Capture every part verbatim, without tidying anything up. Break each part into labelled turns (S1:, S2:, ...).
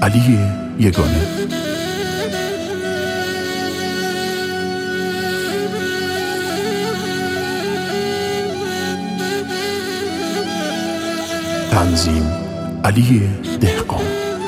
S1: علی یگانه. تنظیم علی دهقان.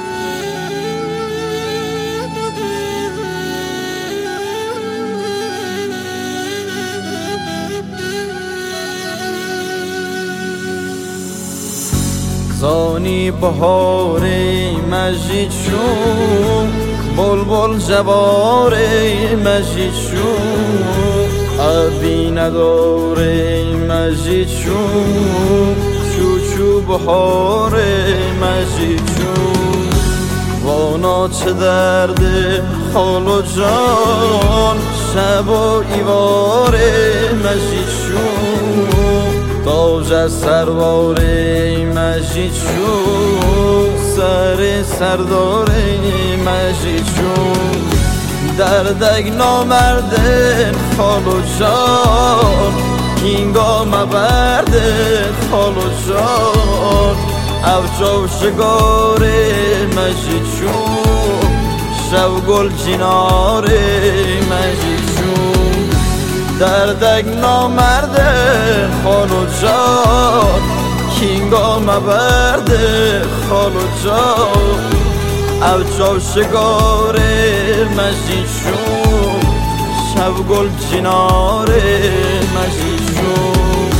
S2: زانی بهار مجید شو، بلبل جوار مجید شو، ابی نداره مجید شو، چو چو بهار مجید شو. وانا چه درد خال و جان، شب و ایوار مجید شو، تاج از سروار مجید شو، سر سردار مجید شو. دردک نامرد خال و جان، کینگا مبرد خال و جان. افجا شگار مجید شو، شب گل جنار مجید شو. دردک نامرد خال و جان، کینگا مبرد خال و جان. افجا شگار مجید شو، شب گل جنار مجید شو.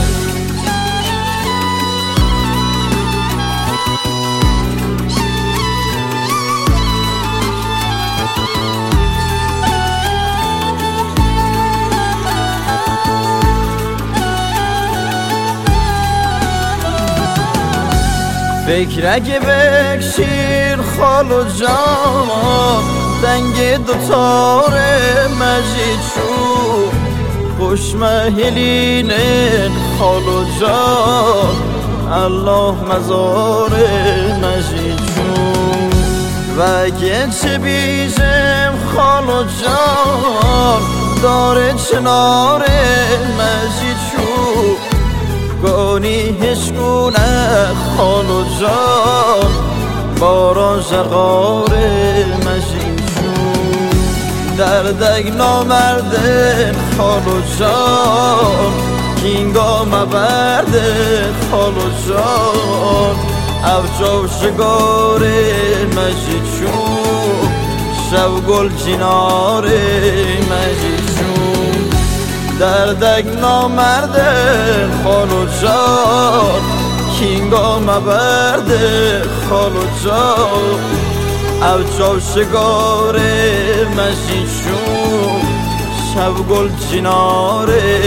S2: فکر اگه بکشیر خال و جان، دنگ دوتار مجید شو. خوش مهلین خال و جان، الله مزار مجید شو. و اگه چه بیشم خال و جان، داره چنار مجید شو. گانی هشگونه خال و جان، باران شغار مجید شو. دردک نامرد خال و جان، کینگا مبرد خال و جان. افجا شگار مجید شو، شب گل جنار مجید شو. دردک نامرد خال و جان، کینگا مبرد خال و جان. افجا شگار مجید شو، شب گل جنار